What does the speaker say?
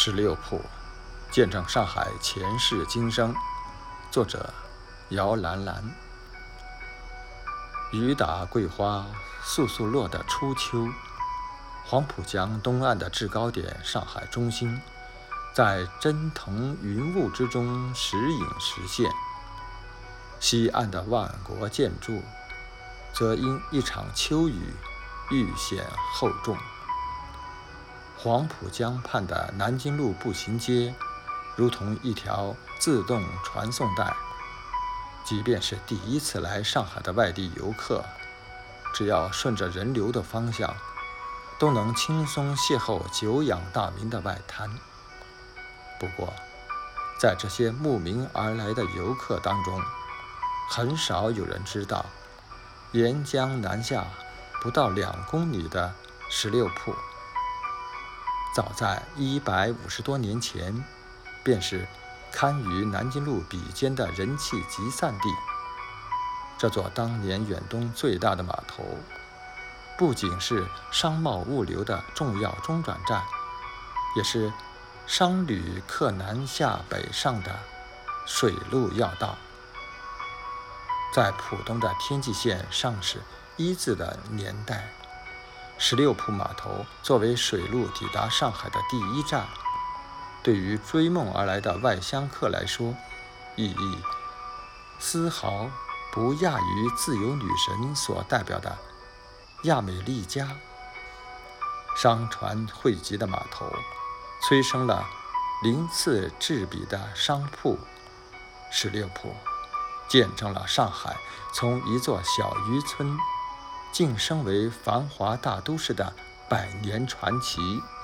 16铺，见证上海前世今生。作者：姚兰兰。雨打桂花簌簌落的初秋，黄浦江东岸的制高点上海中心，在蒸腾云雾之中时隐时现。西岸的万国建筑，则因一场秋雨愈显厚重。黄浦江畔的南京路步行街，如同一条自动传送带，即便是第一次来上海的外地游客，只要顺着人流的方向，都能轻松邂逅久仰大名的外滩。不过，在这些慕名而来的游客当中，很少有人知道，沿江南下不到2公里的16铺，早在150多年前，便是堪与南京路比肩的人气集散地。这座当年远东最大的码头，不仅是商贸物流的重要中转站，也是商旅客南下北上的水路要道。在浦东的天际线尚是1字的年代，16铺码头作为水路抵达上海的第一站，对于追梦而来的外乡客来说，意义丝毫不亚于自由女神所代表的亚美利加。商船汇集的码头，催生了鳞次栉比的商铺。16铺见证了上海从一座小渔村晋升为繁华大都市的100年传奇。